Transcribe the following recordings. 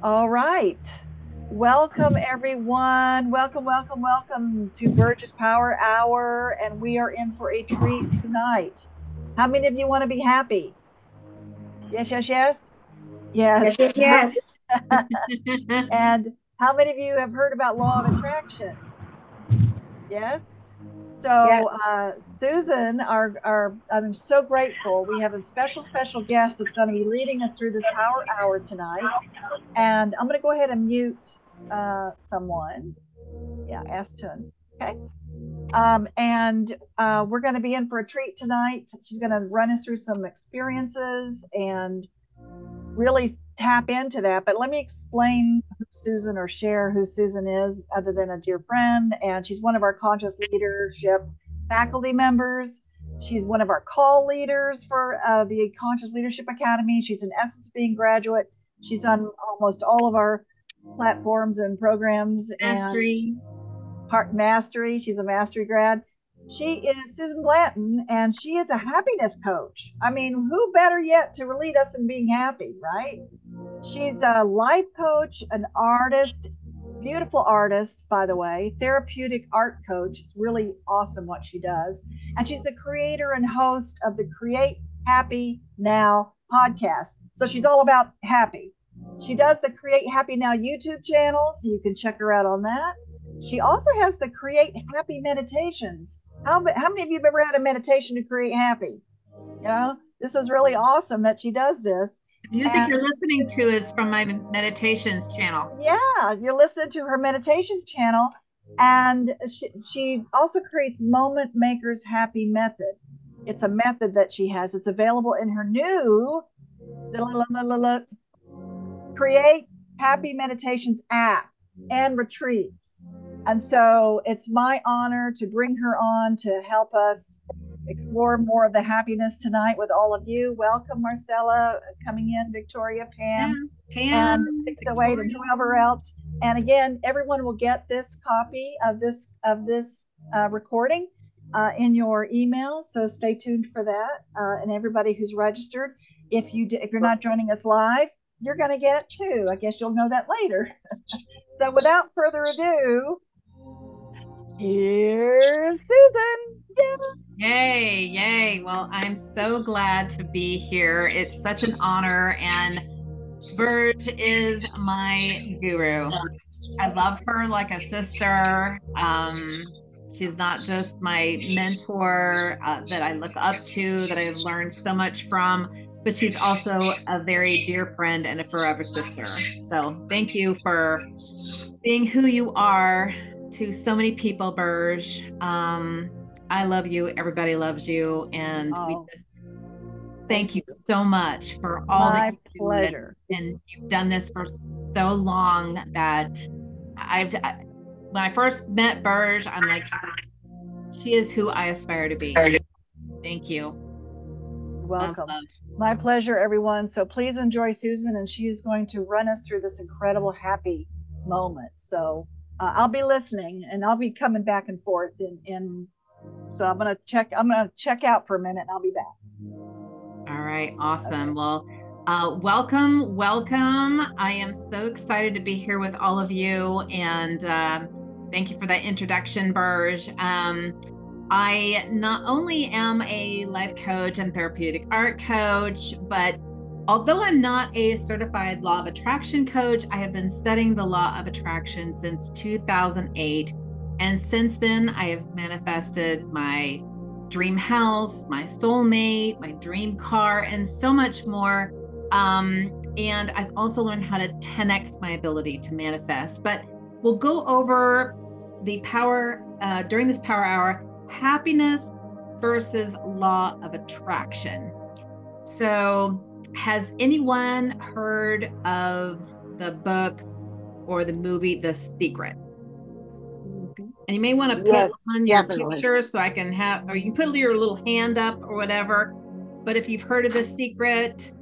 All right. Welcome, everyone. Welcome to Burgess Power Hour. And we are in for a treat tonight. How many of you want to be happy? Yes, yes, yes. Yes, Yes. yes, yes. And how many of you have heard about law of attraction? Yes. Yeah. So, Susan, I'm so grateful. We have a special guest that's going to be leading us through this power hour tonight. And I'm going to go ahead and mute someone. Yeah, Aston. Okay. And we're going to be in for a treat tonight. She's going to run us through some experiences and really tap into that. But let me explain who Susan or share who Susan is, other than a dear friend. And she's one of our conscious leadership faculty members. She's one of our call leaders for the Conscious Leadership Academy. She's an Essence Being graduate. She's on almost all of our platforms and programs, and Mastery. Heart Mastery. She's a mastery grad. She is Susan Blanton, and she is a happiness coach. I mean, who better yet to lead us in being happy, right? She's a life coach, an artist, beautiful artist, by the way, therapeutic art coach. It's really awesome what she does. And she's the creator and host of the Create Happy Now podcast. So she's all about happy. She does the Create Happy Now YouTube channel, so you can check her out on that. She also has the Create Happy meditations. How many of you have ever had a meditation to create happy? This is really awesome that she does this. The music And you're listening to is from my meditations channel. yeah, you're listening to her meditations channel. And she also creates Moment Makers Happy Method. It's a method that she has. It's available in her new Create Happy Meditations app and retreats. And so it's my honor to bring her on to help us explore more of the happiness tonight with all of you. Welcome, Marcella, coming in, Victoria, Yeah. Pam, and Pam, 608 and Victoria. whoever else. And again, everyone will get this copy of this recording in your email. So stay tuned for that. And everybody who's registered, if you're not joining us live, you're going to get it too. I guess you'll know that later. So without further ado, here's Susan. Yeah. Yay, yay. Well, I'm so glad to be here. It's such an honor. And Burge is my guru. I love her like a sister. She's not just my mentor that I look up to, that I've learned so much from, but she's also a very dear friend and a forever sister. So thank you for being who you are to so many people, Burge. I love you. Everybody loves you. And we Oh, just thank thank you you. so much for all that My you do. pleasure. And you've done this for so long that when I first met Burge, I'm like, she is who I aspire to be. Thank you. Love, Welcome. love. My pleasure, everyone. So please enjoy Susan, and she is going to run us through this incredible happy moment. So I'll be listening, and I'll be coming back and forth. And so I'm gonna check. I'm gonna check out for a minute, and I'll be back. All right, awesome. Okay. Well, welcome, welcome. I am so excited to be here with all of you, and thank you for that introduction, Burge. I not only am a life coach and therapeutic art coach, but although I'm not a certified law of attraction coach, I have been studying the law of attraction since 2008. And since then, I have manifested my dream house, my soulmate, my dream car, and so much more. And I've also learned how to 10x my ability to manifest. But we'll go over the power during this power hour, happiness versus law of attraction. So, has anyone heard of the book or the movie The Secret? And you may want to put Yes, on your definitely. picture so I can have, or you can put your little hand up or whatever. But if you've heard of The Secret,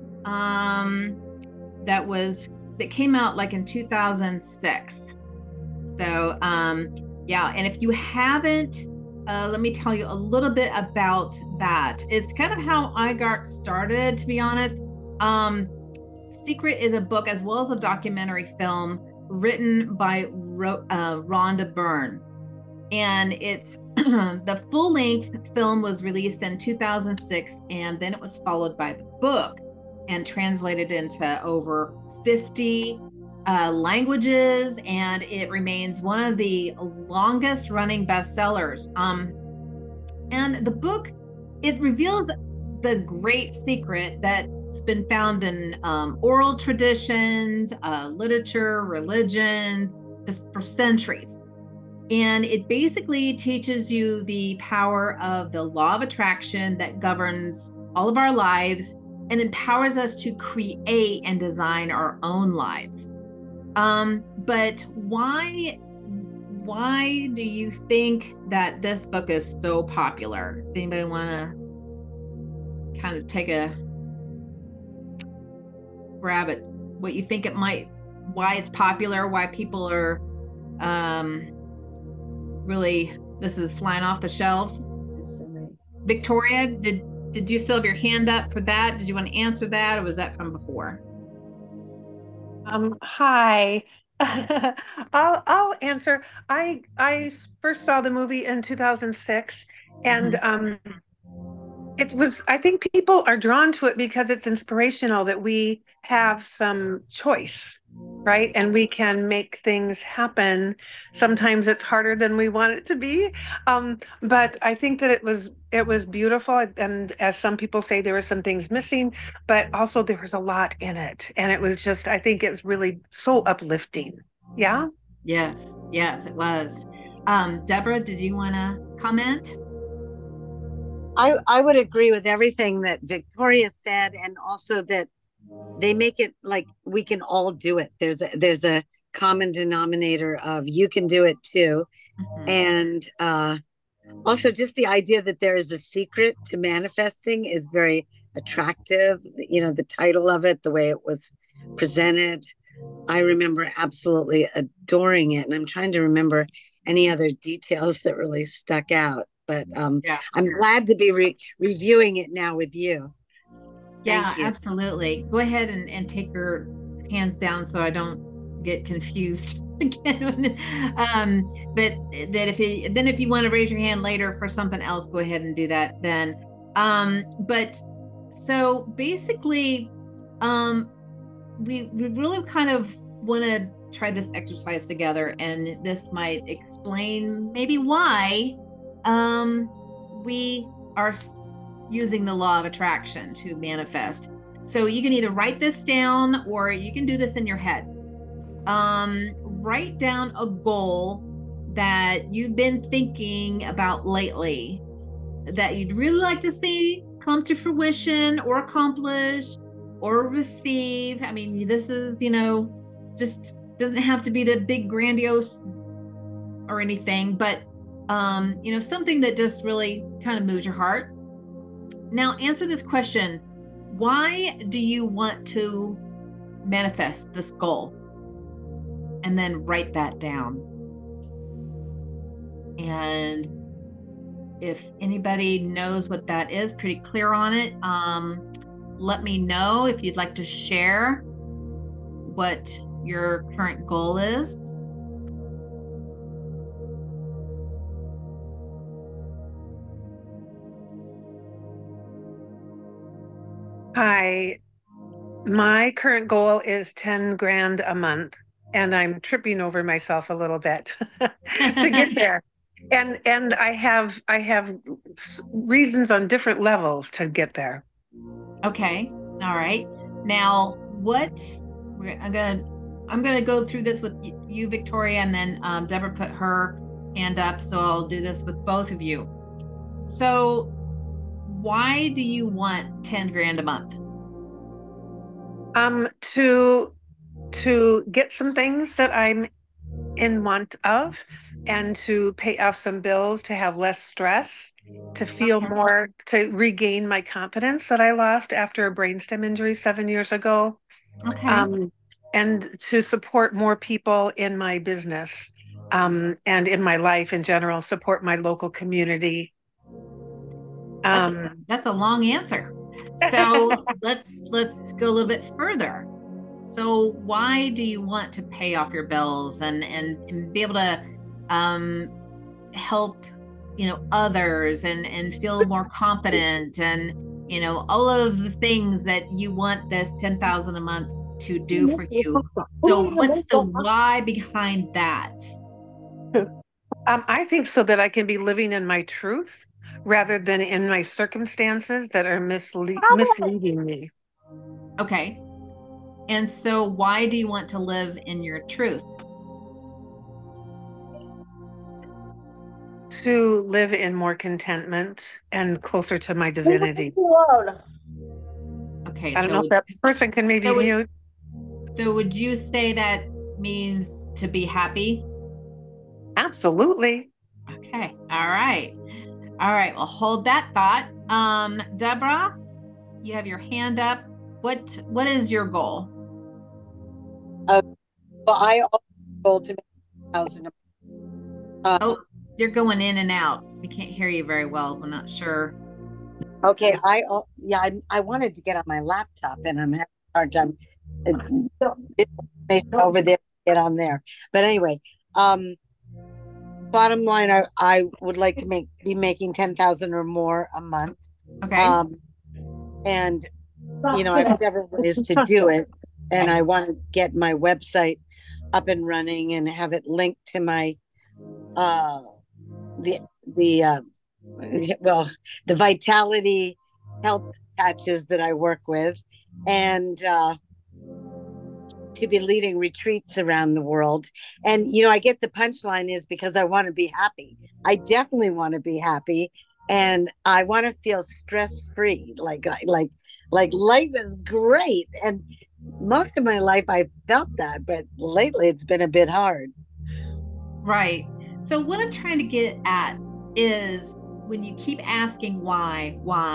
that came out like in 2006. So yeah, and if you haven't, let me tell you a little bit about that. It's kind of how I got started, to be honest. Secret is a book as well as a documentary film written by Rhonda Byrne. And it's the full-length film was released in 2006, and then it was followed by the book and translated into over 50 languages, and it remains one of the longest running bestsellers. And the book, it reveals the great secret that's been found in oral traditions, literature, religions, just for centuries. And it basically teaches you the power of the law of attraction that governs all of our lives and empowers us to create and design our own lives. But why do you think that this book is so popular? Does anybody want to kind of take a grab at what you think it might, why it's popular, why people are really, this is flying off the shelves? Victoria, did you still have your hand up for that? Did you want to answer that, or was that from before? Hi. I'll answer. I first saw the movie in 2006, and it was, I think people are drawn to it because it's inspirational that we have some choice, right? And we can make things happen. Sometimes it's harder than we want it to be. But I think that it was beautiful. And as some people say, there were some things missing, but also there was a lot in it. And it was just, I think it's really so uplifting. Yeah. Yes, it was. Deborah, did you want to comment? I would agree with everything that Victoria said, and also that they make it like we can all do it. There's a common denominator of you can do it too. And also just the idea that there is a secret to manifesting is very attractive. You know, the title of it, the way it was presented, I remember absolutely adoring it. And I'm trying to remember any other details that really stuck out. But I'm glad to be reviewing it now with you. Yeah, absolutely. Go ahead and take your hands down so I don't get confused again. But that if you want to raise your hand later for something else, go ahead and do that then. But so basically, we really kind of want to try this exercise together, and this might explain maybe why we are using the law of attraction to manifest. So you can either write this down or you can do this in your head. Write down a goal that you've been thinking about lately that you'd really like to see come to fruition or accomplish or receive. I mean, this is, just doesn't have to be the big grandiose or anything, but something that just really kind of moves your heart. Now answer this question. Why do you want to manifest this goal? And then write that down. And if anybody knows what that is, pretty clear on it, let me know if you'd like to share what your current goal is. Hi, my current goal is 10 grand a month, and I'm tripping over myself a little bit to get there. And I have reasons on different levels to get there. Okay. All right. Now, I'm gonna go through this with you, Victoria, and then Deborah put her hand up, so I'll do this with both of you. So why do you want 10 grand a month? To get some things that I'm in want of, and to pay off some bills, to have less stress, to feel more, to regain my confidence that I lost after a brainstem injury 7 years ago. Okay. And to support more people in my business, and in my life in general, support my local community. That's a long answer. So let's go a little bit further. So why do you want to pay off your bills and be able to help, others and feel more confident and, all of the things that you want this 10,000 a month to do for you. So what's the why behind that? I think so that I can be living in my truth rather than in my circumstances that are misleading me. Okay. And so why do you want to live in your truth? To live in more contentment and closer to my divinity. Okay. I don't know if that person can maybe mute. So would you say that means to be happy? Absolutely. Okay. All right. All right. Well, hold that thought. Deborah, you have your hand up. What is your goal? Well, I also goal to make 1,000. Oh, you're going in and out. We can't hear you very well. I'm not sure. Okay, I wanted to get on my laptop and I'm having a hard time. It's over there, get on there. But anyway, bottom line, I would like to be making 10,000 or more a month. Okay. And I have several ways to do it, and I want to get my website up and running and have it linked to my the Vitality health patches that I work with, and to be leading retreats around the world. And I get the punchline is because I want to be happy. I definitely want to be happy, and I want to feel stress-free, like life is great. And most of my life I felt that, but lately it's been a bit hard. Right. So what I'm trying to get at is when you keep asking why,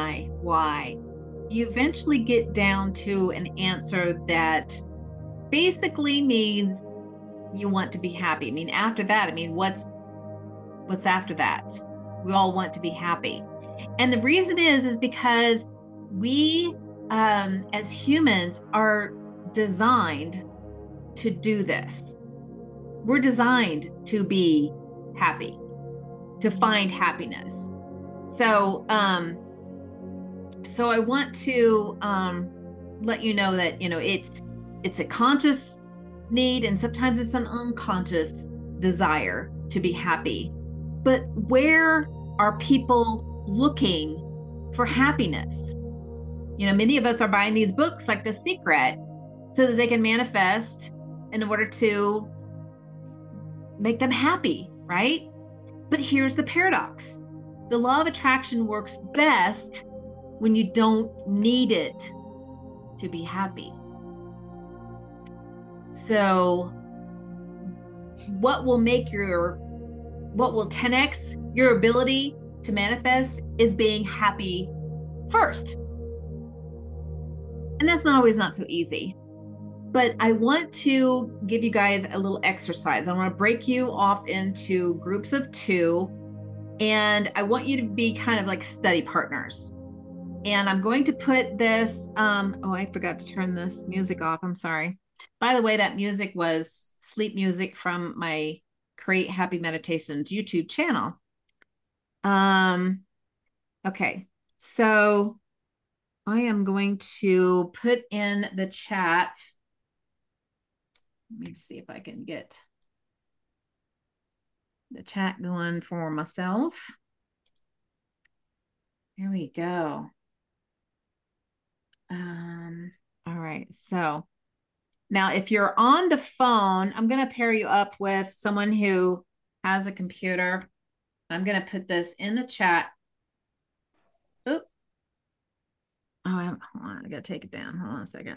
you eventually get down to an answer that basically means you want to be happy. I mean, after that, what's after that? We all want to be happy. And the reason is because we, as humans, are designed to do this. We're designed to be happy, to find happiness. So I want to let you know that it's a conscious need, and sometimes it's an unconscious desire to be happy. But where are people looking for happiness? Many of us are buying these books like The Secret so that they can manifest in order to make them happy, right? But here's the paradox. The law of attraction works best when you don't need it to be happy. So what will 10x your ability to manifest is being happy first. And that's not so easy. But I want to give you guys a little exercise. I want to break you off into groups of 2, and I want you to be kind of like study partners. And I'm going to put this, I forgot to turn this music off. I'm sorry. By the way, that music was sleep music from my Create Happy Meditations YouTube channel. Okay, so I am going to put in the chat. Let me see if I can get the chat going for myself. Here we go. All right. So now if you're on the phone, I'm going to pair you up with someone who has a computer. I'm going to put this in the chat. Oop. Hold on. I got to take it down. Hold on a second.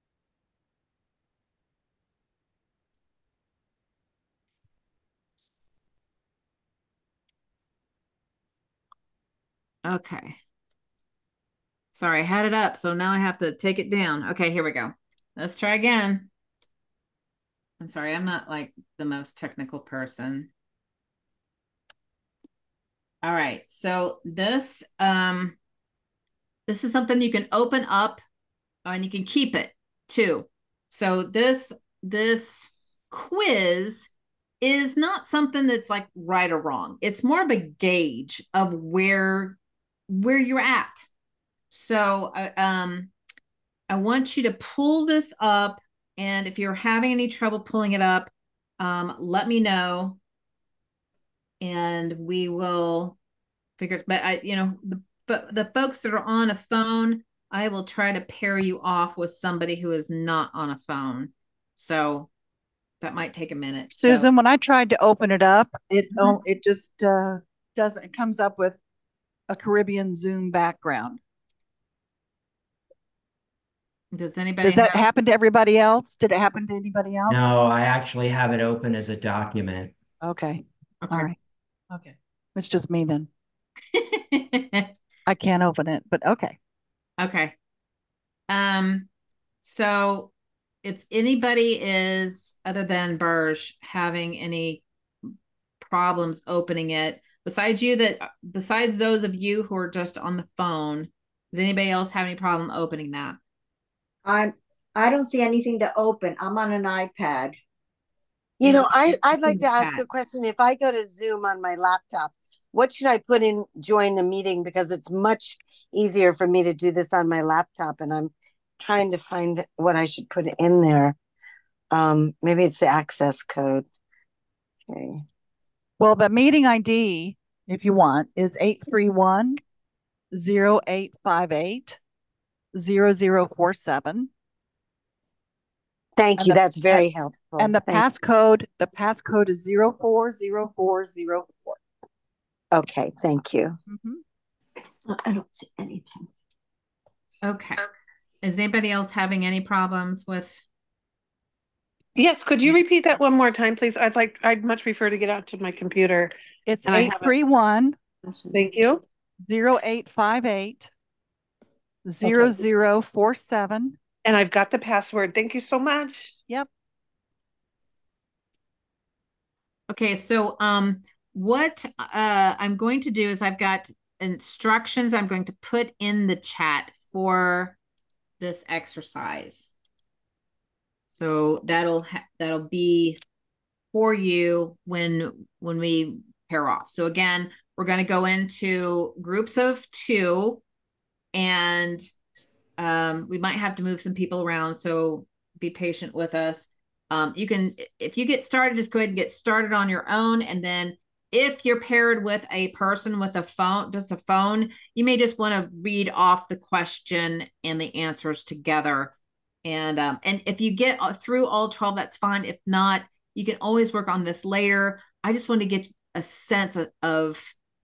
Okay. Sorry, I had it up, so now I have to take it down. Okay, here we go. Let's try again. I'm sorry, I'm not like the most technical person. All right, so this is something you can open up and you can keep it too. So this quiz is not something that's like right or wrong. It's more of a gauge of where you're at. So I want you to pull this up, and if you're having any trouble pulling it up, let me know, and we will figure it. But the folks that are on a phone, I will try to pair you off with somebody who is not on a phone. So that might take a minute. Susan, when I tried to open it up, it just doesn't. It comes up with a Caribbean Zoom background. Does anybody Does that happen to everybody else? Did it happen to anybody else? No, I actually have it open as a document. Okay. Okay. All right. Okay. It's just me then. I can't open it, but okay. Okay. So if anybody is, other than Burge, having any problems opening it, besides those of you who are just on the phone, does anybody else have any problem opening that? I don't see anything to open. I'm on an iPad. You know, I'd like to ask a question. If I go to Zoom on my laptop, what should I put in join the meeting? Because it's much easier for me to do this on my laptop, and I'm trying to find what I should put in there. Maybe it's the access code. Okay. Well, the meeting ID, if you want, is 831-0858-0047. Thank you. That's very helpful. And the passcode is 040404. Okay, thank you. Mm-hmm. I don't see anything. Okay. Is anybody else having any problems with? Yes, could you repeat that one more time, please? I'd much prefer to get out to my computer. It's 831. Thank you. 0858 0047. And I've got the password. Thank you so much. Yep. Okay, so what I'm going to do is I've got instructions I'm going to put in the chat for this exercise. So that'll be for you when we pair off. So again, we're going to go into groups of 2, and we might have to move some people around, so be patient with us. You can, if you get started, just go ahead and get started on your own. And then if you're paired with a person with a phone, just a phone, you may just want to read off the question and the answers together. And if you get through all 12, that's fine. If not, you can always work on this later. I just want to get a sense of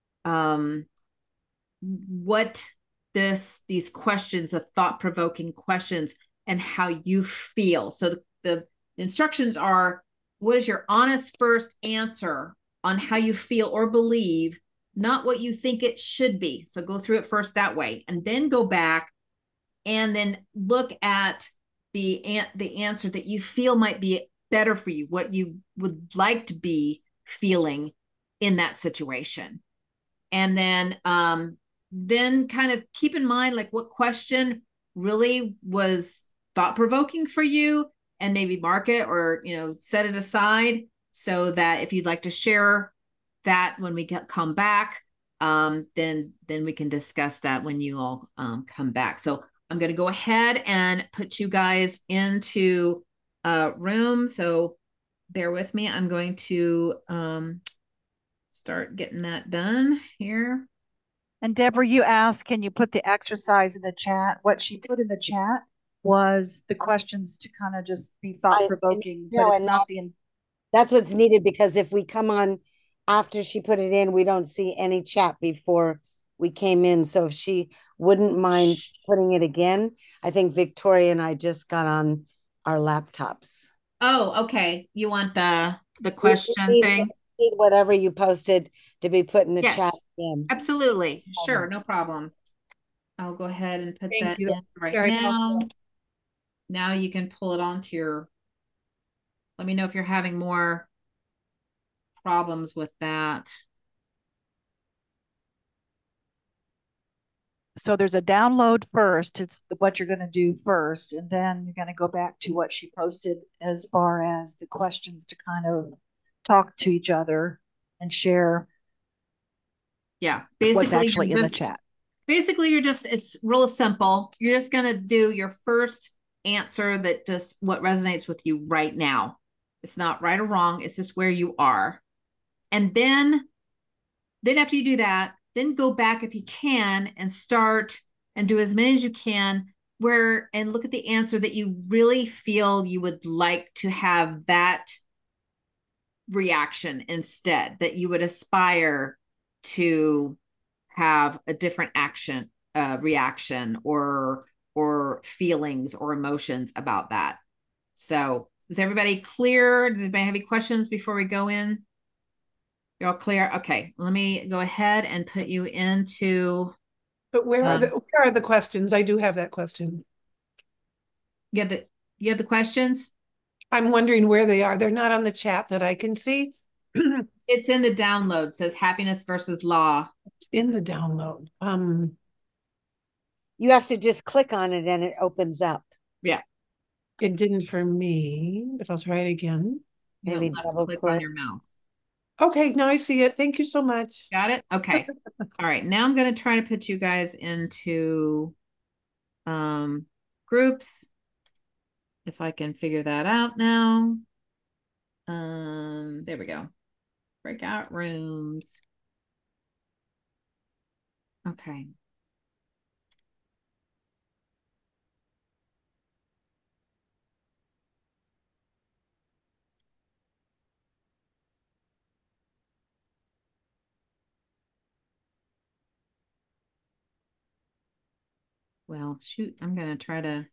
what these questions, the thought-provoking questions, and how you feel. So the instructions are, what is your honest first answer on how you feel or believe, not what you think it should be. So go through it first that way, and then go back and then look at the answer that you feel might be better for you, what you would like to be feeling in that situation. And then kind of keep in mind, like, what question really was thought-provoking for you, and maybe mark it or, set it aside, so that if you'd like to share that when we come back, then we can discuss that when you all come back. So I'm going to go ahead and put you guys into a room. So bear with me. I'm going to start getting that done here. And Deborah, you asked, can you put the exercise in the chat? What she put in the chat was the questions to kind of just be thought-provoking, but it's not that's what's needed, because if we come on after she put it in, we don't see any chat before we came in. So if she wouldn't mind putting it again, I think Victoria and I just got on our laptops. Oh, okay. You want the question thing? Need whatever you posted to be put in the Yes, chat again. Absolutely. Sure, no problem. I'll go ahead and put that in right now. Helpful. Now you can pull it onto your, let me know if you're having more problems with that. So there's a download first. It's what you're going to do first, and then you're going to go back to what she posted as far as the questions to kind of talk to each other and share. Yeah, basically what's actually in the chat. Basically, it's real simple. You're just going to do your first answer that just what resonates with you right now. It's not right or wrong. It's just where you are. And then after you do that, then go back if you can and start and do as many as you can and look at the answer that you really feel you would like to have that reaction instead, that you would aspire to have a different reaction or feelings or emotions about that. So is everybody clear? Does anybody have any questions before we go in? You're all clear? Okay, let me go ahead and put you into. But where are the questions? I do have that question. You have the questions? I'm wondering where they are. They're not on the chat that I can see. It's in the download. It says happiness versus law. It's in the download. You have to just click on it and it opens up. Yeah. It didn't for me, but I'll try it again. Maybe double click on your mouse. Okay, now I see it. Thank you so much. Got it? Okay. All right. Now I'm going to try to put you guys into groups. If I can figure that out now. There we go. Breakout rooms. Okay. Well, shoot, I'm going to try to.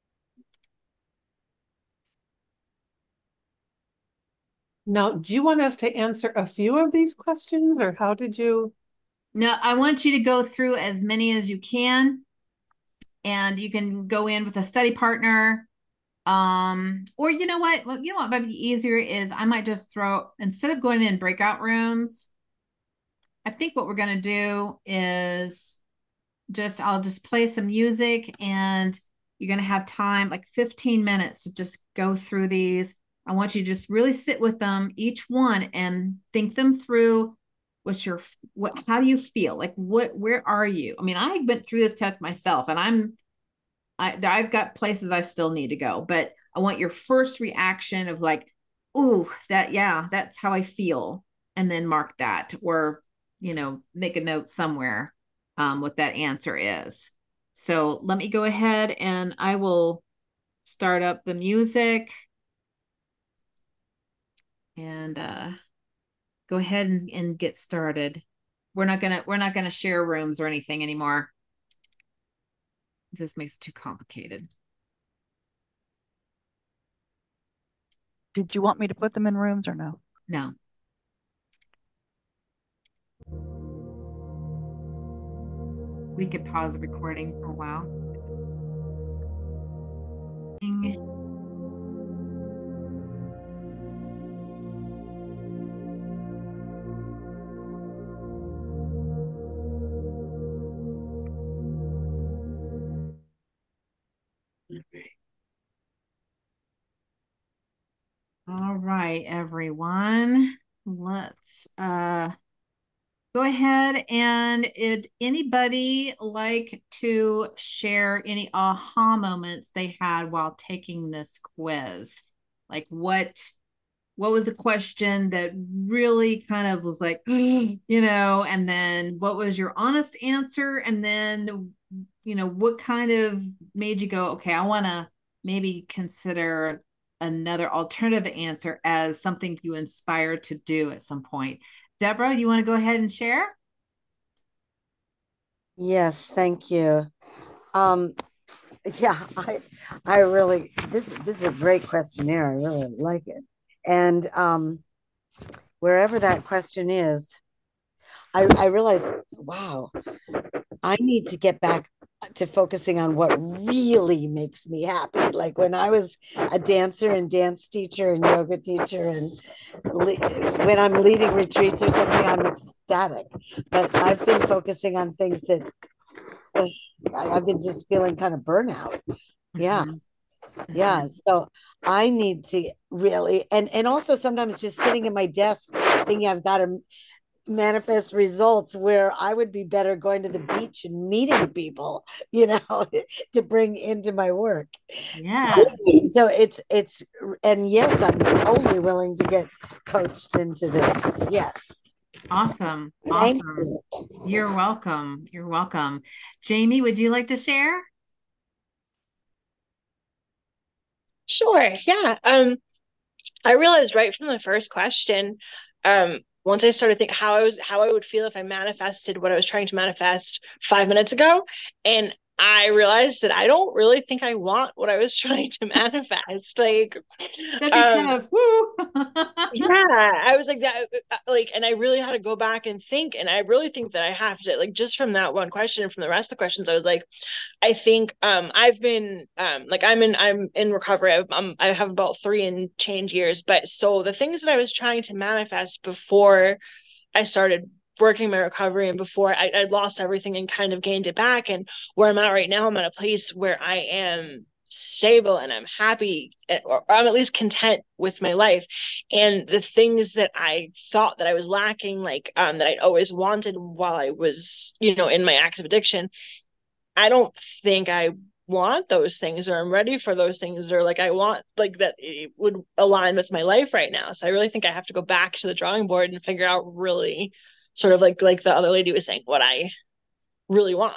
Now, do you want us to answer a few of these questions, or how did you? No, I want you to go through as many as you can, and you can go in with a study partner. Or you know what? Well, you know what might be easier is I might just instead of going in breakout rooms, I think what we're going to do is I'll just play some music, and you're going to have time, like 15 minutes, to just go through these. I want you to just really sit with them, each one, and think them through. How do you feel? Like, where are you? I mean, I went through this test myself, and I've got places I still need to go, but I want your first reaction of like, ooh, that's how I feel. And then mark that, or, make a note somewhere what that answer is. So let me go ahead and I will start up the music and go ahead and get started. We're not gonna share rooms or anything anymore. This makes it too complicated. Did you want me to put them in rooms or no? No. We could pause the recording for a while. All right, everyone. Let's go ahead and would anybody like to share any aha moments they had while taking this quiz? Like what was the question that really kind of was like, and then what was your honest answer? And then, what kind of made you go, okay, I want to maybe consider another alternative answer as something you inspire to do at some point. Deborah, you want to go ahead and share? Yes, thank you. Yeah, I really, this is a great questionnaire. I really like it. And wherever that question is, I realized, wow, I need to get back to focusing on what really makes me happy. Like when I was a dancer and dance teacher and yoga teacher, and when I'm leading retreats or something, I'm ecstatic. But I've been focusing on things that I've been just feeling kind of burnout. Yeah. Mhm. Yeah. So I need to really, and also sometimes just sitting at my desk thinking I've got to manifest results where I would be better going to the beach and meeting people, to bring into my work. Yeah. So it's and yes, I'm totally willing to get coached into this. Yes. Awesome. Thank Awesome. you. You're welcome. You're welcome. Jamie, would you like to share? Sure. Yeah. I realized right from the first question, once I started thinking how I would feel if I manifested what I was trying to manifest 5 minutes ago, and I realized that I don't really think I want what I was trying to manifest. Like, That'd be kind um, of woo. yeah, I was like that, and I really had to go back and think, and I really think that I have to, like, just from that one question and from the rest of the questions, I was like, I think I've been like I'm in recovery. I have about 3 and change years. But so the things that I was trying to manifest before I started working my recovery and before I lost everything and kind of gained it back, and where I'm at right now, I'm at a place where I am stable and I'm happy, or I'm at least content with my life. And the things that I thought that I was lacking, like that I'd always wanted while I was, in my active addiction, I don't think I want those things, or I'm ready for those things, or like I want, like, that it would align with my life right now. So I really think I have to go back to the drawing board and figure out, really, sort of like the other lady was saying, what I really want.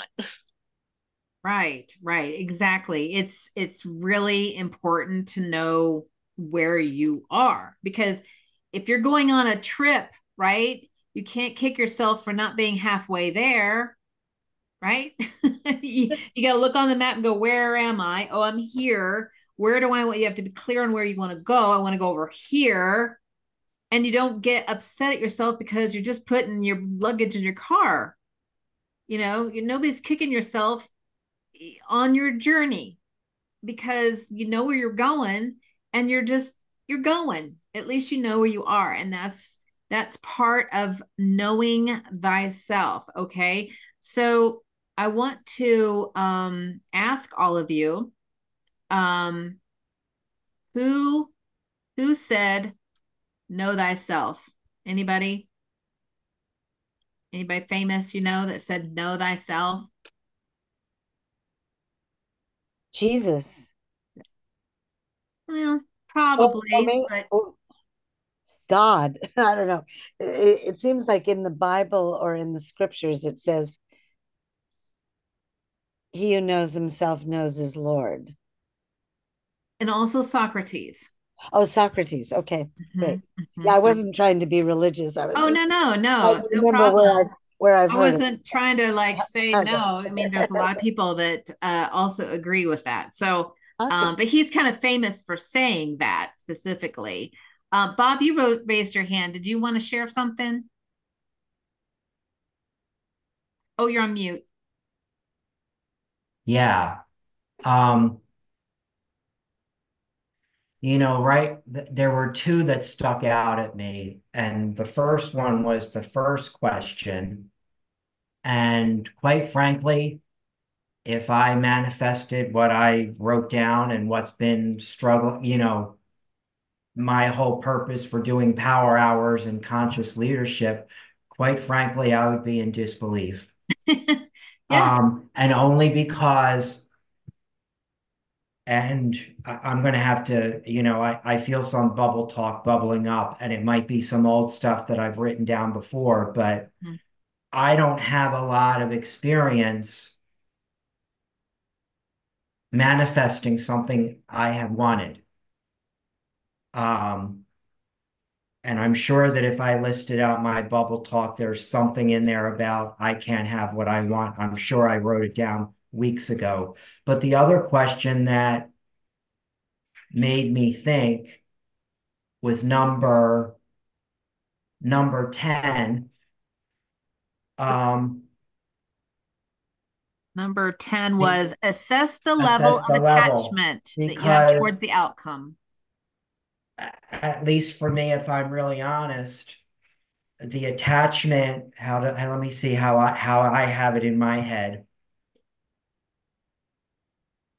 Right, right, exactly. It's really important to know where you are, because if you're going on a trip, right, you can't kick yourself for not being halfway there, right? You got to look on the map and go, where am I? Oh, I'm here. Where do I want? You have to be clear on where you want to go. I want to go over here. And you don't get upset at yourself because you're just putting your luggage in your car. Nobody's kicking yourself on your journey, because you know where you're going, and you're going. At least you know where you are, and that's part of knowing thyself. Okay, so I want to ask all of you, um who said know thyself? Anybody famous that said know thyself? Jesus. Well, Oh, probably, me? but Oh, God. I don't know. It seems like in the Bible or in the scriptures, it says, he who knows himself knows his Lord. and also Socrates. Oh, Socrates. Okay, great. Mhm, Yeah, I mhm. wasn't trying to be religious. I was Oh, just no, no, trying no, to no remember problem. where I've I heard it. wasn't trying to like say Okay. no. I mean, there's a lot of people that also agree with that. So, Okay. but he's kind of famous for saying that specifically. Bob, you raised your hand. Did you want to share something? Oh, you're on mute. Yeah. Um, right, there were two that stuck out at me. And the first one was the first question. And quite frankly, if I manifested what I wrote down and what's been struggle, my whole purpose for doing power hours and conscious leadership, quite frankly, I would be in disbelief. Yeah. And only because, and I'm going to have to, I feel some bubble talk bubbling up, and it might be some old stuff that I've written down before, but Mhm. I don't have a lot of experience manifesting something I have wanted. Um, and I'm sure that if I listed out my bubble talk, there's something in there about I can't have what I want. I'm sure I wrote it down weeks ago. But the other question that made me think was number 10. Um, Number 10 was assess the level assess of the level, attachment that you have towards because the outcome. at least for me, if I'm really honest, the attachment, let me see how I have it in my head.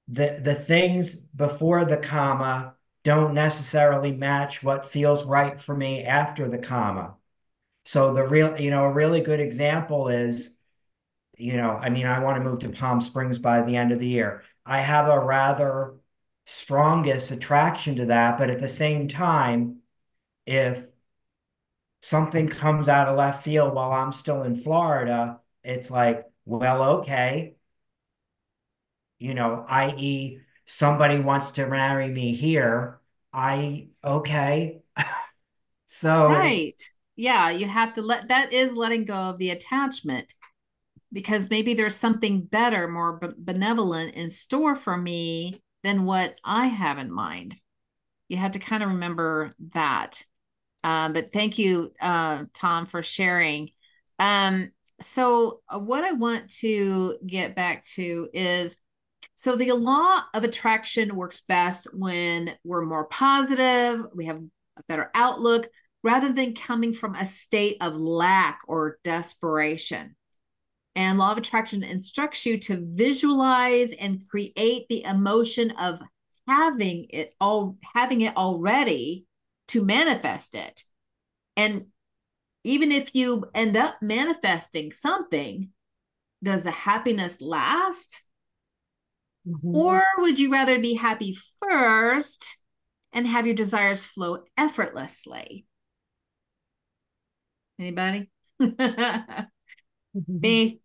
the things before the comma don't necessarily match what feels right for me after the comma. So a really good example is, I mean, I want to move to Palm Springs by the end of the year. I have a rather strongest attraction to that, but at the same time, if something comes out of left field while I'm still in Florida, it's like, well, okay, i.e., somebody wants to marry me here. Okay. So, Right. Yeah, you have to that is letting go of the attachment, because maybe there's something better, more benevolent in store for me than what I have in mind. You have to kind of remember that. But thank you, Tom, for sharing. So what I want to get back to is, so the law of attraction works best when we're more positive, we have a better outlook, rather than coming from a state of lack or desperation. And law of attraction instructs you to visualize and create the emotion of having it already to manifest it. And even if you end up manifesting something, does the happiness last? Mhm. Or would you rather be happy first and have your desires flow effortlessly? Anybody? Me.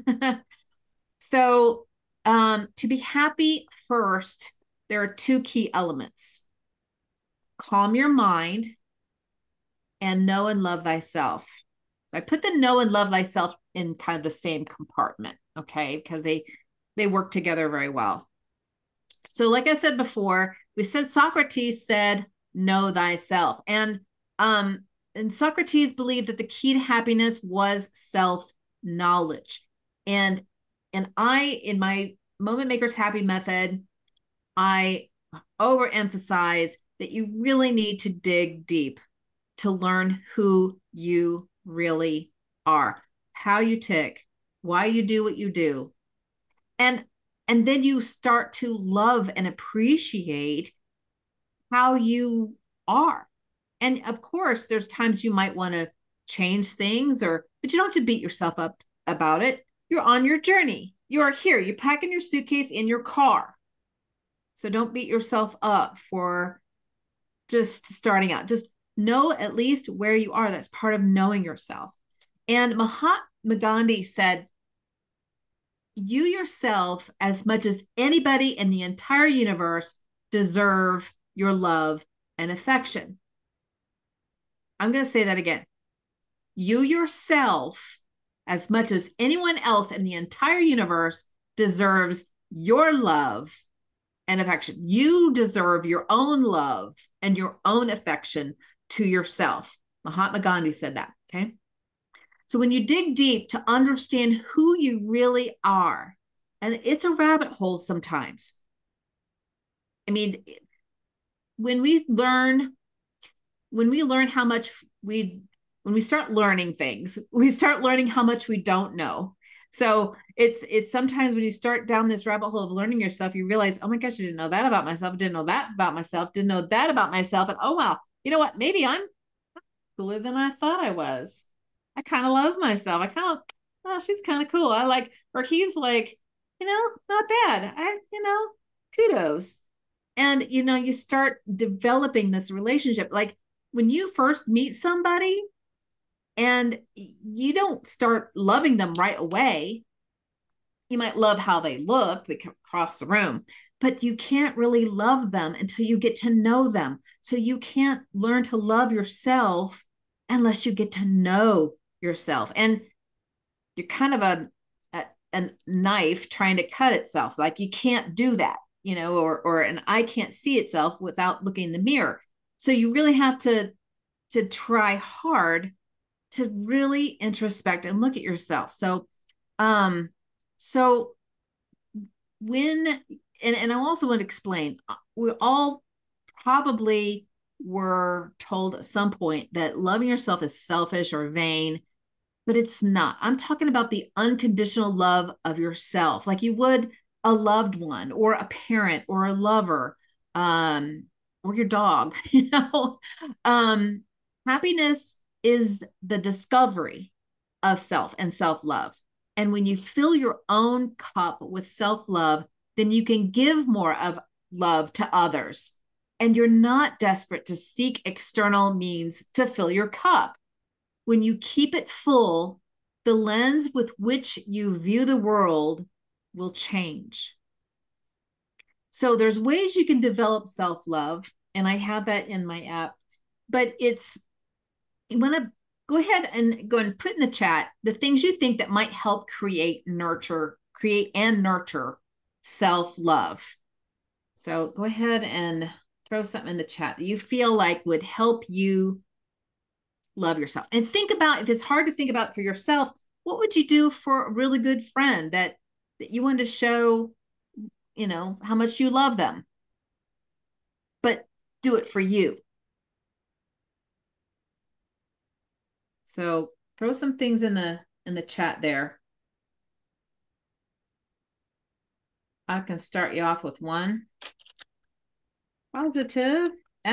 So, to be happy first, there are two key elements: calm your mind and know and love thyself. So I put the know and love thyself in kind of the same compartment, okay? Because they work together very well. So, like I said before, we said Socrates said, "Know thyself," and Socrates believed that the key to happiness was self-knowledge. And I, in my Moment Makers Happy method, I overemphasize that you really need to dig deep to learn who you really are, how you tick, why you do what you do. And then you start to love and appreciate how you are. And of course, there's times you might want to change things, but you don't have to beat yourself up about it. You're on your journey. You are here. You're packing your suitcase in your car. So don't beat yourself up for just starting out. Just know at least where you are. That's part of knowing yourself. And Mahatma Gandhi said, you yourself, as much as anybody in the entire universe, deserve your love and affection. I'm going to say that again. You yourself, as much as anyone else in the entire universe, deserves your love and affection. You deserve your own love and your own affection to yourself. Mahatma Gandhi said that, okay? So when you dig deep to understand who you really are, and it's a rabbit hole sometimes. I mean, when we learn how much when we start learning things, we start learning how much we don't know. So it's sometimes when you start down this rabbit hole of learning yourself, you realize, oh my gosh, I didn't know that about myself. Didn't know that about myself. Didn't know that about myself. And oh wow, you know what? Maybe I'm cooler than I thought I was. I kind of love myself. Oh, she's kind of cool. I like, or he's like, not bad. Kudos. And you start developing this relationship. Like when you first meet somebody and you don't start loving them right away, you might love how they look, they cross the room, but you can't really love them until you get to know them. So you can't learn to love yourself unless you get to know yourself. And you're kind of a knife trying to cut itself. Like you can't do that, or an eye can't see itself without looking in the mirror. So you really have to try hard to really introspect and look at yourself. So when and I also want to explain, we all probably were told at some point that loving yourself is selfish or vain, but it's not. I'm talking about the unconditional love of yourself, like you would a loved one or a parent or a lover, or your dog, happiness is the discovery of self and self-love. And when you fill your own cup with self-love, then you can give more of love to others. And you're not desperate to seek external means to fill your cup. When you keep it full, the lens with which you view the world will change. So there's ways you can develop self-love, and I have that in my app, but you want to go ahead and put in the chat the things you think that might help create and nurture self-love. So go ahead and throw something in the chat that you feel like would help you love yourself. And think about, if it's hard to think about for yourself, what would you do for a really good friend that you wanted to show, how much you love them, but do it for you. So throw some things in the chat there. I can start you off with one. Positive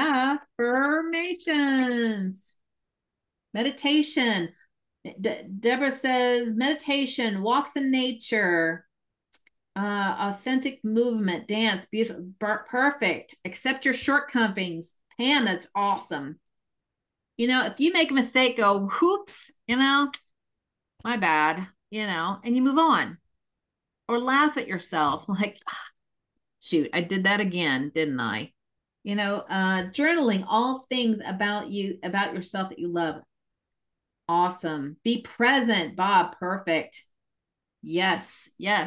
affirmations. Meditation. Deborah says meditation, walks in nature, authentic movement, dance, beautiful, perfect. Accept your shortcomings. Pam, that's awesome. If you make a mistake, go, whoops, my bad, and you move on. Or laugh at yourself like, shoot, I did that again, didn't I? Journaling all things about you, about yourself that you love. Awesome. Be present, Bob. Perfect. Yes.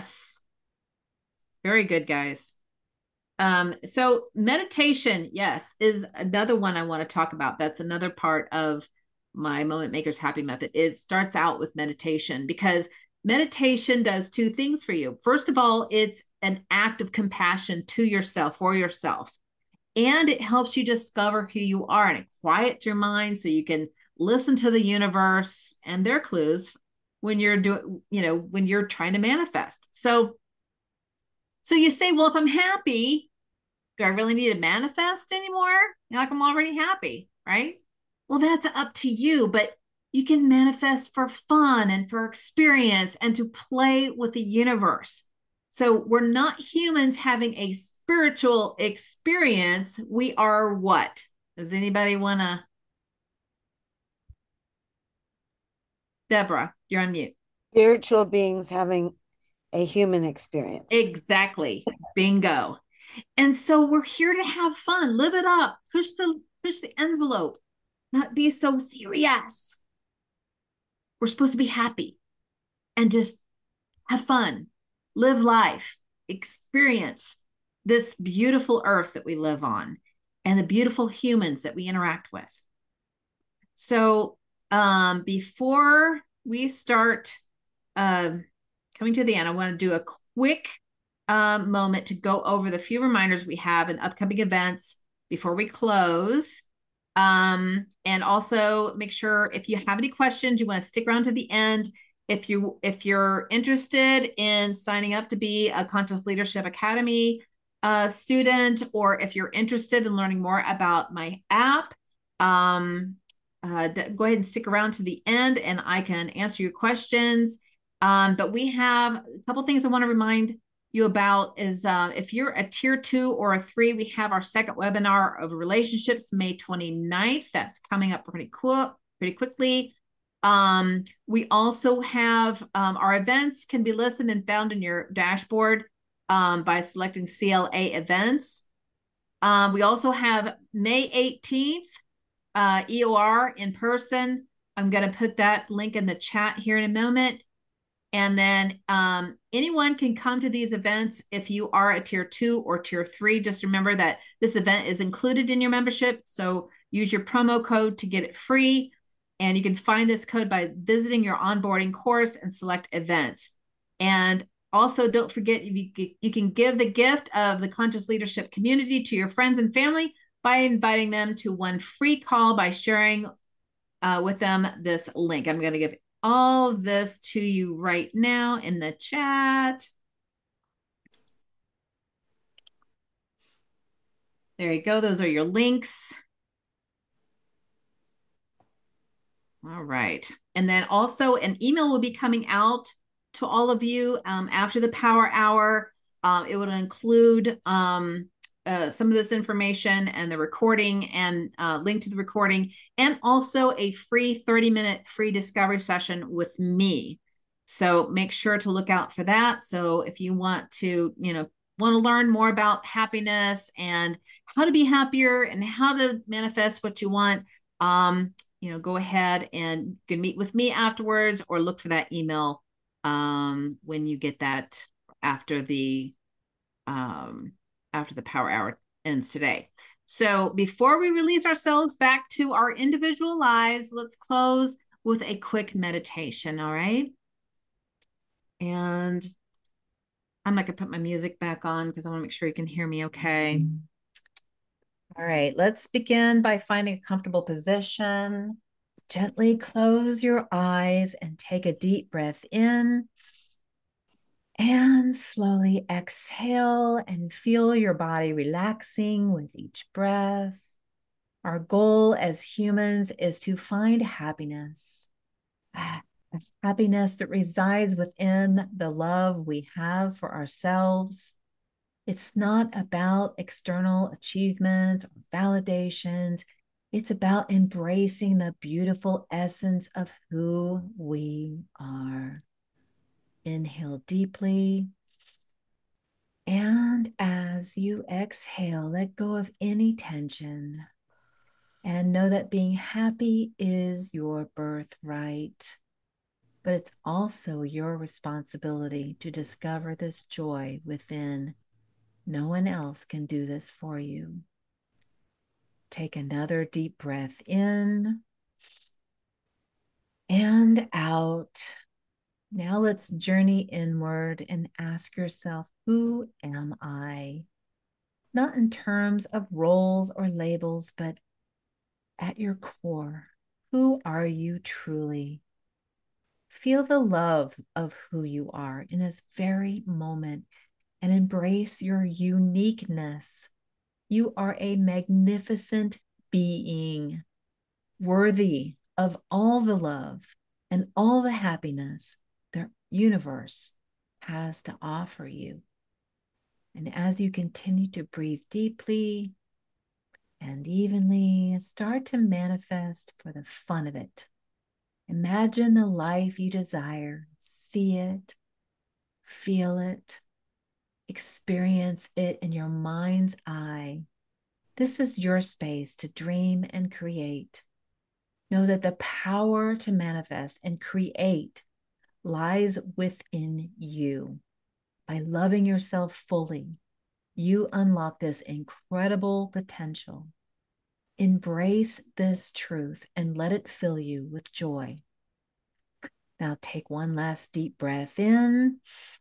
Very good, guys. So meditation, yes, is another one I want to talk about. That's another part of my Moment Makers Happy Method. It starts out with meditation, because meditation does two things for you. First of all, it's an act of compassion to yourself, for yourself. And it helps you discover who you are, and it quiets your mind so you can listen to the universe and their clues when you're when you're trying to manifest. So you say, well, if I'm happy, do I really need to manifest anymore? Like, I'm already happy, right? Well, that's up to you, but you can manifest for fun and for experience and to play with the universe. So we're not humans having a spiritual experience. We are what? Does anybody want to? Deborah, you're on mute. Spiritual beings having a human experience. Exactly. Bingo. And so we're here to have fun, live it up, push the envelope, not be so serious. We're supposed to be happy and just have fun, live life, experience this beautiful earth that we live on and the beautiful humans that we interact with. So before we start coming to the end, I want to do a quick moment to go over the few reminders we have in upcoming events before we close. And also make sure, if you have any questions, you want to stick around to the end. If you're interested in signing up to be a Conscious Leadership Academy student, or if you're interested in learning more about my app, go ahead and stick around to the end and I can answer your questions. But we have a couple things I want to remind you about is if you're a tier 2 or a 3, we have our second webinar of relationships, May 29th. That's coming up pretty quickly. We also have our events can be listed and found in your dashboard by selecting CLA events. We also have May 18th, EOR in person. I'm going to put that link in the chat here in a moment. And then anyone can come to these events if you are a tier 2 or tier 3. Just remember that this event is included in your membership. So use your promo code to get it free. And you can find this code by visiting your onboarding course and select events. And also don't forget, you can give the gift of the Conscious Leadership community to your friends and family by inviting them to one free call by sharing with them this link. I'm going to give all of this to you right now in the chat. There you go. Those are your links. All right. And then also an email will be coming out to all of you after the Power Hour. It will include some of this information and the recording and link to the recording, and also a free 30-minute free discovery session with me. So make sure to look out for that. So if you want to, want to learn more about happiness and how to be happier and how to manifest what you want, go ahead and you can meet with me afterwards, or look for that email when you get that after the Power Hour ends today. So before we release ourselves back to our individual lives, let's close with a quick meditation. All right. And I'm not going to put my music back on because I want to make sure you can hear me okay. All right, let's begin by finding a comfortable position. Gently close your eyes and take a deep breath in. And slowly exhale and feel your body relaxing with each breath. Our goal as humans is to find happiness. Happiness that resides within the love we have for ourselves. It's not about external achievements or validations. It's about embracing the beautiful essence of who we are. Inhale deeply. And as you exhale, let go of any tension. And know that being happy is your birthright. But it's also your responsibility to discover this joy within. No one else can do this for you. Take another deep breath in and out. Now let's journey inward and ask yourself, who am I? Not in terms of roles or labels, but at your core, who are you truly? Feel the love of who you are in this very moment and embrace your uniqueness. You are a magnificent being, worthy of all the love and all the happiness the universe has to offer you. And as you continue to breathe deeply and evenly, start to manifest for the fun of it. Imagine the life you desire, see it, feel it, experience it in your mind's eye. This is your space to dream and create. Know that the power to manifest and create lies within you. By loving yourself fully, you unlock this incredible potential. Embrace this truth and let it fill you with joy. Now take one last deep breath in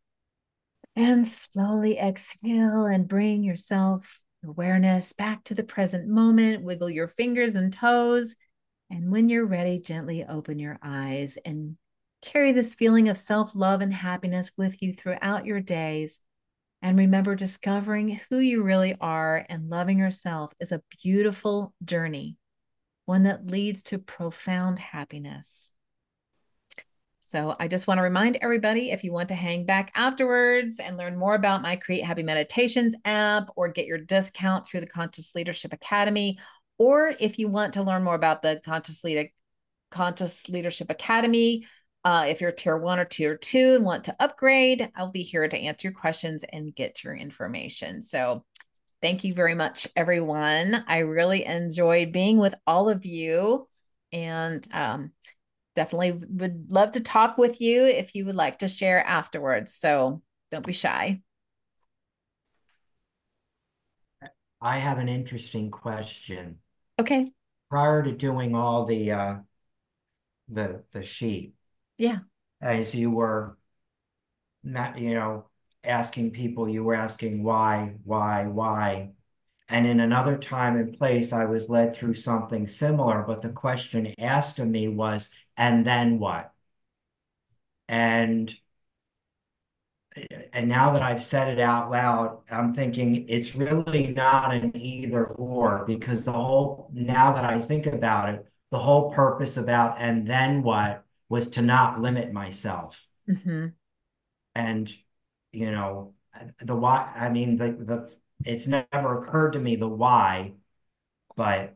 and slowly exhale and bring yourself awareness back to the present moment. Wiggle your fingers and toes. And when you're ready, gently open your eyes and carry this feeling of self-love and happiness with you throughout your days. And remember, discovering who you really are and loving yourself is a beautiful journey, one that leads to profound happiness. So I just want to remind everybody, if you want to hang back afterwards and learn more about my Create Happy Meditations app, or get your discount through the Conscious Leadership Academy, or if you want to learn more about the Conscious Leadership Academy, if you're tier 1 or tier 2 and want to upgrade, I'll be here to answer your questions and get your information. So thank you very much, everyone. I really enjoyed being with all of you, and definitely would love to talk with you if you would like to share afterwards. So don't be shy. I have an interesting question. Okay. Prior to doing all the sheet, Yeah. as you were not, asking people, you were asking why. And in another time and place, I was led through something similar, but the question asked of me was, and then what? And and now that I've said it out loud, I'm thinking it's really not an either or, because now that I think about it, the whole purpose about and then what was to not limit myself. Mm-hmm. And, you know, the why, I mean, it's never occurred to me the why, but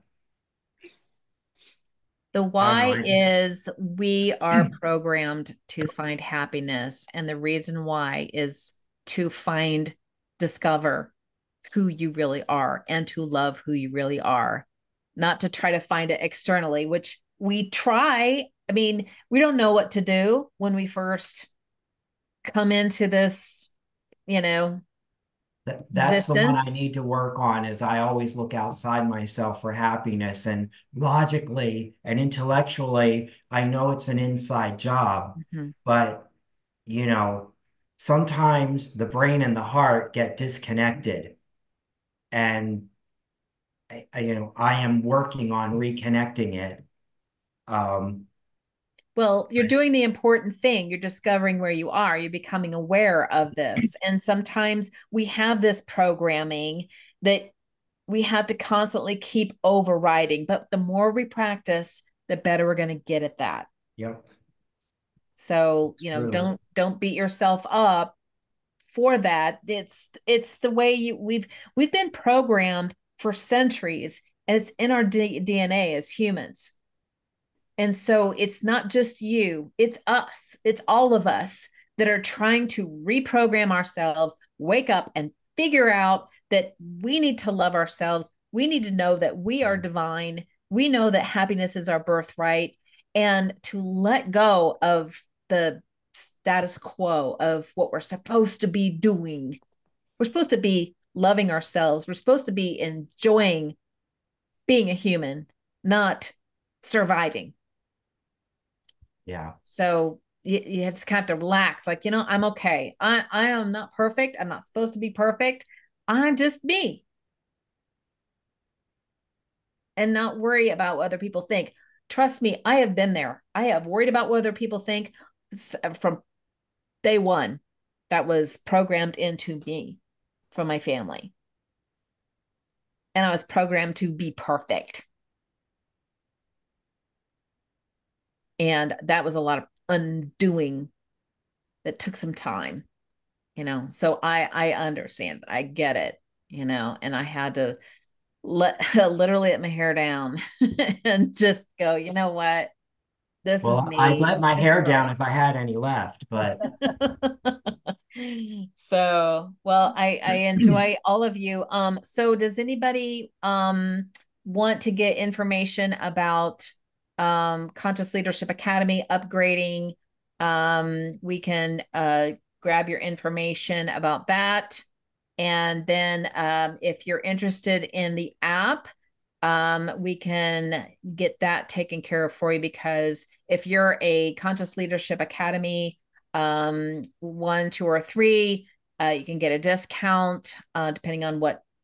The I don't know. why is we are programmed to find happiness. And the reason why is to discover who you really are and to love who you really are, not to try to find it externally, which we try. I mean, we don't know what to do when we first come into this, That's the one I existence. need to work on, is I always look outside myself for happiness, and logically and intellectually I know it's an inside job, Mm-hmm. but you know, sometimes the brain and the heart get disconnected, and I am working on reconnecting it. Well, you're doing the important thing. You're discovering where you are. You're becoming aware of this. And sometimes we have this programming that we have to constantly keep overriding. But the more we practice, the better we're going to get at that. Yep. So, True. don't beat yourself up for that. It's the way we've been programmed for centuries, and it's in our DNA as humans. And so it's not just you, it's us, it's all of us that are trying to reprogram ourselves, wake up and figure out that we need to love ourselves. We need to know that we are divine. We know that happiness is our birthright, and to let go of the status quo of what we're supposed to be doing. We're supposed to be loving ourselves. We're supposed to be enjoying being a human, not surviving. Yeah. So you just kind of have to relax. Like, I'm okay. I am not perfect. I'm not supposed to be perfect. I'm just me. And not worry about what other people think. Trust me, I have been there. I have worried about what other people think from day one. That was programmed into me from my family. And I was programmed to be perfect. And that was a lot of undoing that took some time, So I understand. I get it, and I had to literally let my hair down and just go, you know what? This is Well, I'd me. let my This is hair all down if I had any left, but so well, I enjoy all of you. So does anybody want to get information about Conscious Leadership Academy upgrading? We can grab your information about that. And then if you're interested in the app, we can get that taken care of for you, because if you're a Conscious Leadership Academy 1, 2, or 3, you can get a discount depending on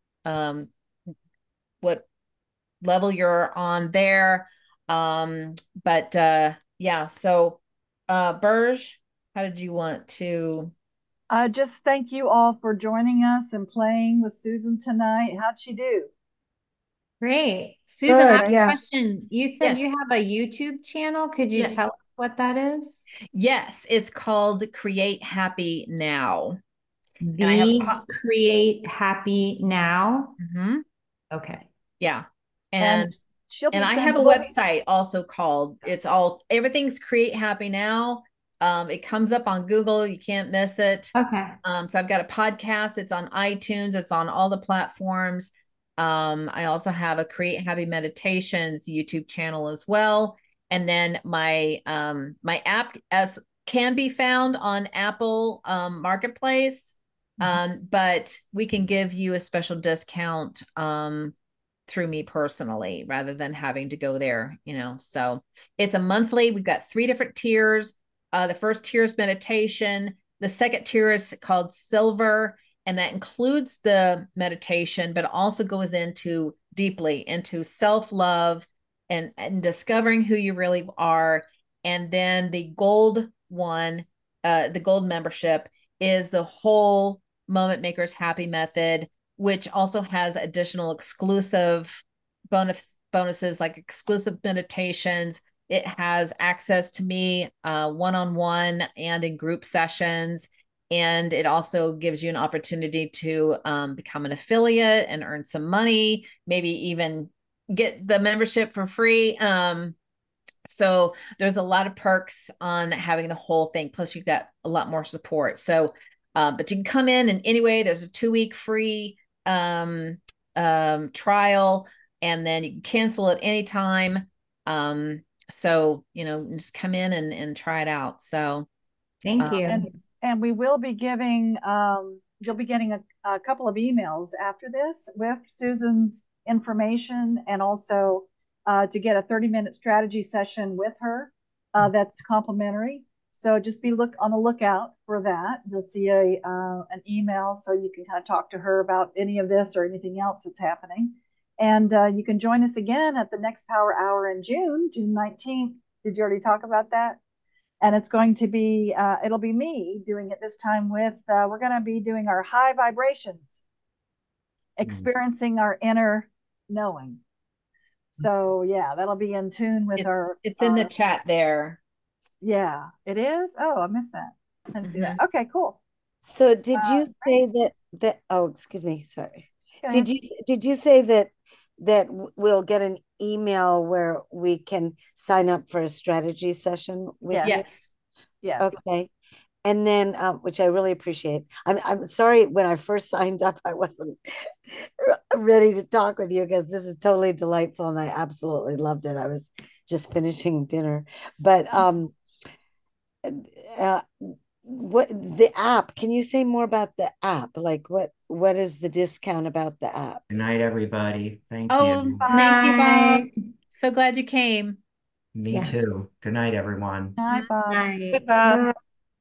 what level you're on there. But yeah, so Burge, how did you want to? Just thank you all for joining us and playing with Susan tonight. How'd she do? Great. Susan, I have Good, a yeah. question. You said you Yes. have a YouTube channel. Could you Yes. tell us what that is? Yes, it's called Create Happy Now. And I have The Create Happy Now. mm-hmm. Okay. Yeah. And she'll be And I have a sending. website also called, everything's Create Happy Now. It comes up on Google. You can't miss it. Okay. So I've got a podcast. It's on iTunes. It's on all the platforms. I also have a Create Happy Meditations YouTube channel as well. And then my app can be found on Apple Marketplace. But we can give you a special discount through me personally rather than having to go there, So it's a monthly. We've got 3 different tiers. The first tier is meditation. The second tier is called Silver, and that includes the meditation, but also goes deeply into self-love and discovering who you really are. And then the gold one, the gold membership, is the whole Moment Makers Happy Method, which also has additional exclusive bonuses like exclusive meditations. It has access to me one-on-one and in group sessions. And it also gives you an opportunity to become an affiliate and earn some money, maybe even get the membership for free. So there's a lot of perks on having the whole thing. Plus, you've got a lot more support. So, but you can come in and anyway, there's a 2-week free trial, and then you can cancel at any time. So, just come in and try it out. So Thank you. And we will be giving, you'll be getting a couple of emails after this with Susan's information, and also to get a 30-minute strategy session with her that's complimentary. So just be on the lookout for that. You'll see an email, so you can kind of talk to her about any of this or anything else that's happening. And you can join us again at the next Power Hour in June 19th. Did you already talk about that? And it's going to be, it'll be me doing it this time with, we're going to be doing our high vibrations, experiencing our inner knowing. So yeah, that'll be in tune with it's in the chat there. Yeah, it is. Oh, I missed that. I didn't see that. Okay, cool. So did you say that oh, excuse me, sorry. Did you say that we'll get an email where we can sign up for a strategy session with you? Yes. Yes. Okay. And then, which I really appreciate. I'm sorry, when I first signed up, I wasn't ready to talk with you, because this is totally delightful and I absolutely loved it. I was just finishing dinner, but what the app? Can you say more about the app? Like what is the discount about the app? Good night, everybody. Thank you. Thank you, Bob. So glad you came. Me too. Good night, everyone. Bye, Bob. Goodbye.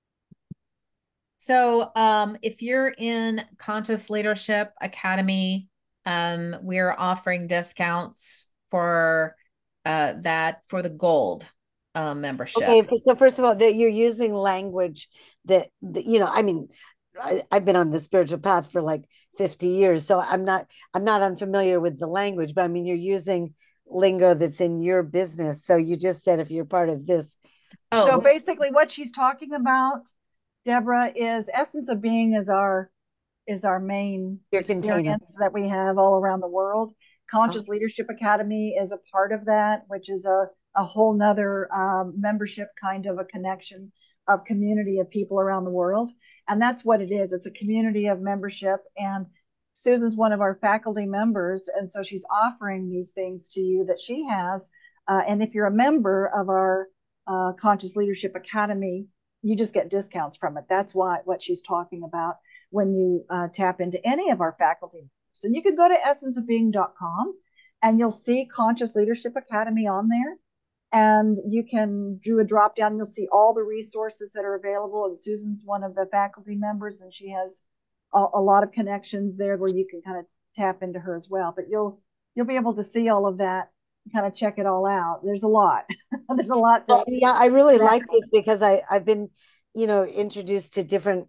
So if you're in Conscious Leadership Academy, we're offering discounts for that for the gold membership. Okay, so first of all, that you're using language that I mean, I've been on the spiritual path for like 50 years, so I'm not unfamiliar with the language, but I mean, you're using lingo that's in your business. So you just said if you're part of this. Oh, so basically what she's talking about, Deborah, is Essence of Being is our main experience that we have all around the world. Conscious Leadership Academy is a part of that, which is a whole nother membership kind of a connection of community of people around the world. And that's what it is. It's a community of membership. And Susan's one of our faculty members. And so she's offering these things to you that she has. And if you're a member of our Conscious Leadership Academy, you just get discounts from it. That's what she's talking about when you tap into any of our faculty members. And you can go to essenceofbeing.com and you'll see Conscious Leadership Academy on there. And you can do a drop down. You'll see all the resources that are available. And Susan's one of the faculty members, and she has a lot of connections there where you can kind of tap into her as well. But you'll be able to see all of that, kind of check it all out. There's a lot. There's a lot. Yeah, I really like this because I've been, introduced to different,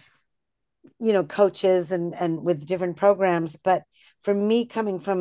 coaches and with different programs. But for me, coming from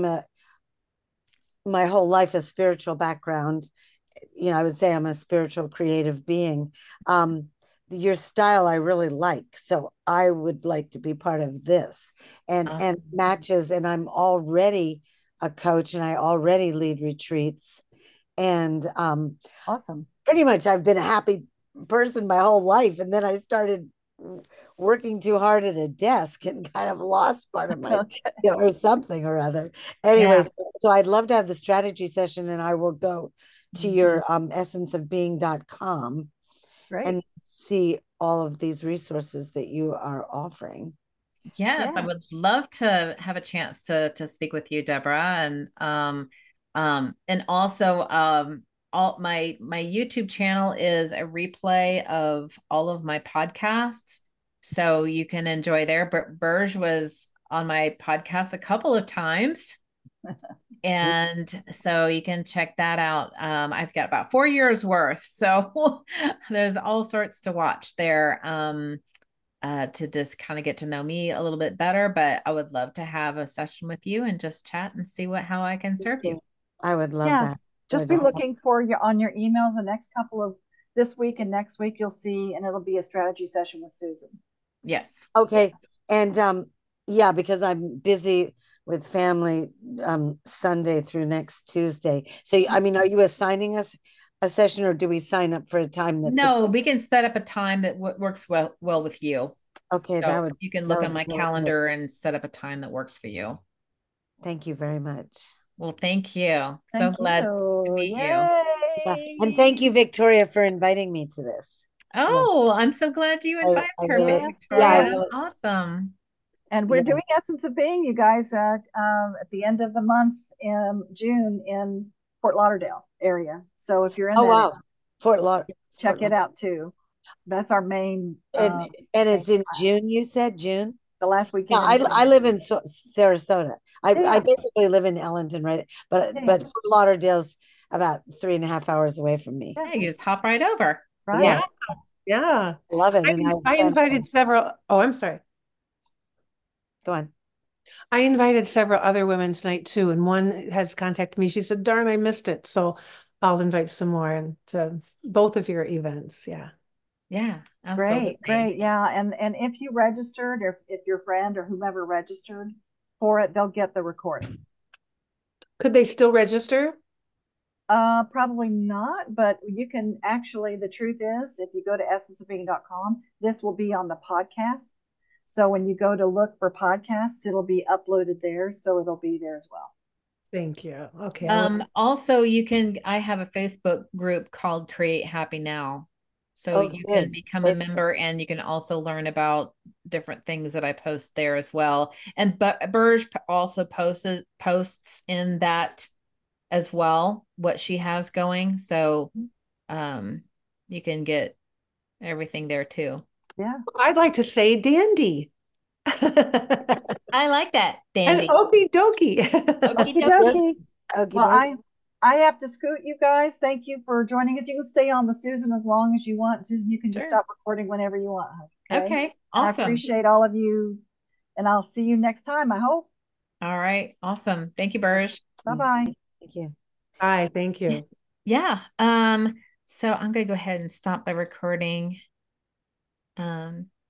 my whole life a spiritual background, I would say I'm a spiritual creative being. Your style I really like, so I would like to be part of this and matches. And I'm already a coach, and I already lead retreats, and awesome. Pretty much I've been a happy person my whole life, and then I started working too hard at a desk and kind of lost part of my or something or other. Anyways, so I'd love to have the strategy session, and I will go to your essenceofbeing.com and see all of these resources that you are offering. Yes, I would love to have a chance to speak with you, Deborah, and also all my YouTube channel is a replay of all of my podcasts, so you can enjoy there. Burge was on my podcast a couple of times, and so you can check that out. I've got about 4 years worth, so there's all sorts to watch there. to just kind of get to know me a little bit better. But I would love to have a session with you and just chat and see how I can serve you. I would love Yeah. that. Just be looking for on your emails the next couple of this week and next week. You'll see, and it'll be a strategy session with Susan. Yes. Okay. And yeah, because I'm busy with family Sunday through next Tuesday. So I mean, are you assigning us a session, or do we sign up for a time that's No, we can set up a time that works well with you. okay? So That would you can look on my really calendar and set up a time that works for you. Thank you very much. Well, thank you. Thank So glad you. to meet you. Yeah. And thank you, Victoria, for inviting me to this. Oh, I'm so glad you invited I her, really- Victoria. yeah, I really- Awesome. And we're Yeah. doing Essence of Being, you guys, at the end of the month in June in Fort Lauderdale area. So if you're in Oh that wow, area, Fort Lauderdale. check it out too. That's our main. And it's in June. You said June. The last Yeah, weekend. in June. I live in Sarasota. I Yeah. basically live in Ellington, right? But Yeah. but Fort Lauderdale's about 3.5 hours away from me. Yeah, you just hop right over. Right. Yeah, Yeah. I love it. And I invited several. Oh, I'm sorry. Go on. I invited several other women tonight too, and one has contacted me. She said, "Darn, I missed it." So I'll invite some more and to both of your events. Yeah. Yeah, absolutely. Great. Yeah. And if you registered, or if your friend or whomever registered for it, they'll get the recording. Could they still register? Probably not, but you can actually, the truth is, if you go to essenceofbeing.com, this will be on the podcast. So when you go to look for podcasts, it'll be uploaded there. So it'll be there as well. Thank you. Okay. Also I have a Facebook group called Create Happy Now. So you can become a member, and you can also learn about different things that I post there as well. And Burge also posts in that as well, what she has going. So you can get everything there too. Yeah. I'd like to say dandy. I like that, dandy. And okie dokie. Okie dokie. Okay. Well, I have to scoot, you guys. Thank you for joining us. You can stay on with Susan as long as you want. Susan, you can just stop recording whenever you want. Okay. Awesome. I appreciate all of you, and I'll see you next time, I hope. All right. Awesome. Thank you, Burge. Bye-bye. Thank you. Hi, thank you. Yeah. So I'm going to go ahead and stop the recording.